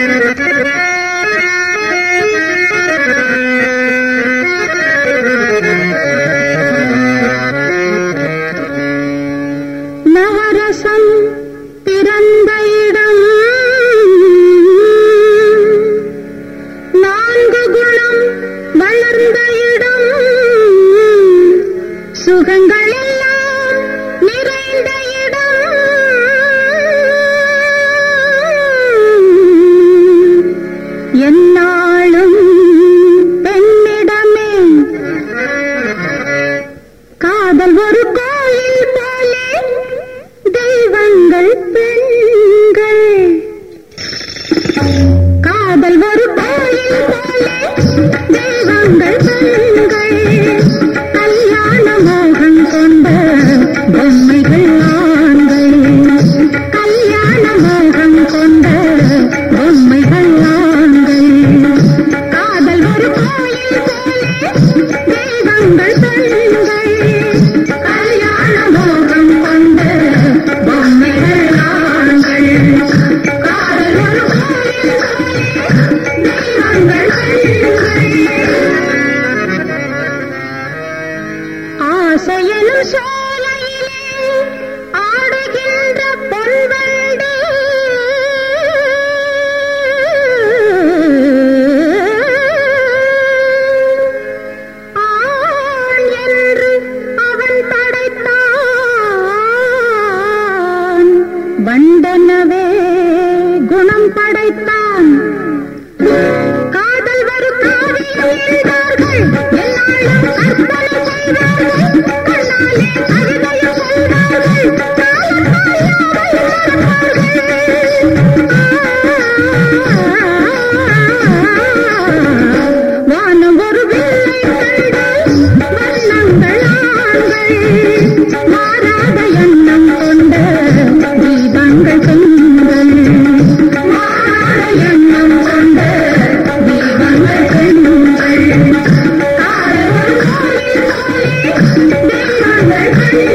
நவரசம் பிறந்த இடம், நான்கு குணம் வளர்ந்த இடம், சுகங்கள் எல்லாம் நிறைந்த இடம், என்னாலும் பெண்ணிடமே காதல் ஒரு கோயில் போலே தெய்வங்கள் பெண்கள், காதல் ஒரு கோயில் போலே தெய்வங்கள் பெண்கள், கல்யாண மோகம் கொண்ட பொம்மைகள் ஆண்கள், கல்யாண மோகம் கொண்ட பொம்மைகள் ஆண்கள், காதல் ஒரு கோயில் போலே தெய்வங்கள் பெண்கள், கல்யாண மோகம் கொண்ட பொம்மைகள் ஆண்கள், காதல் ஒரு கோயில் போலே தெய்வங்கள் பெண்கள். ஆசையெனும் சோலையிலே ஆடுகின்ற பொன்வண்டு, ஆண் என்று அவன் படைத்தான், வண்டனவே குணம் படைத்தான், காதல் வரும் காவியம் எழுதார்கள், எல்லாரும் கற்பனை செய்வார்கள், கண்ணாலே அறிவையும் சொல்வார்கள், காலத்தால் யாவை மறப்பார்கள். வானம் ஒரு வில்லை கண்டால் வண்ணங்கள் ஆண்கள், மாறாத எண்ணம் கொண்ட தீபங்கள் பெண்கள், மாறாத எண்ணம் கொண்ட தீபங்கள் பெண்கள், காதல் ஒரு கோயில் போலே தெய்வங்கள்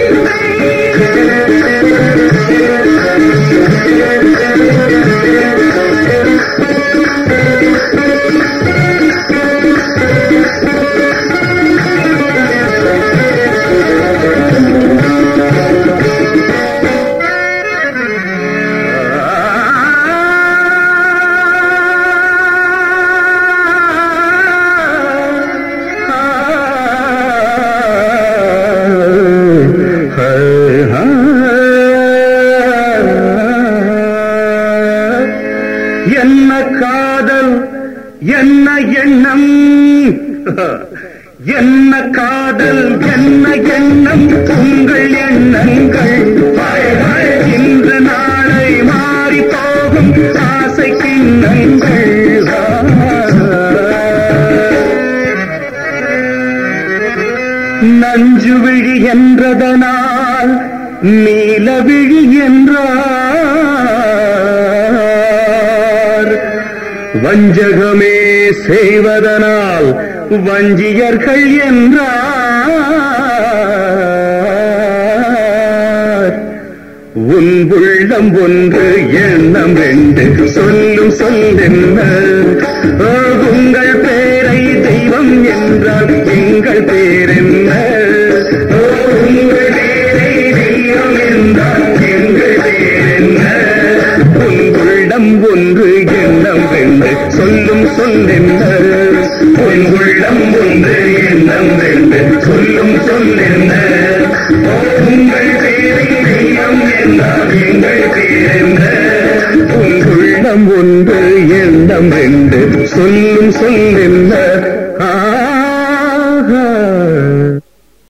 என்ன காதல் என்ன எண்ணம், என்ன காதல் என்ன எண்ணம், உங்கள் எண்ணங்கள் இன்று நாளை மாறி போகும் ஆசை கிண்ணங்கள். நஞ்சு விழி என்றதனால் நீலவிழி என்றார், வஞ்சகமே செய்வதனால் வஞ்சியர்கள் என்றார். உன் உள்ளம் ஒன்று எண்ணம் ரெண்டு சொல்லும் சொல்லென்ன, உங்கள் பேரை தெய்வம் என்றால் எங்கள் பேரென்ன, உங்கள் பேரை தெய்வம் என்றால் எங்கள் பேரென்ன, உன் உள்ளம் ஒன்று எண்ணம் ரெண்டு சொல்லும் சொல்லென்ன, உன் உள்ளம் ஒன்று எண்ணம் ரெண்டு சொல்லும் சொல்லென்ன, உங்கள் பேரை தெய்வம் என்றால் எங்கள் பேரென்ன, உன் உள்ளம் ஒன்று எண்ணம் ரெண்டு சொல்லும் சொல்லென்ன.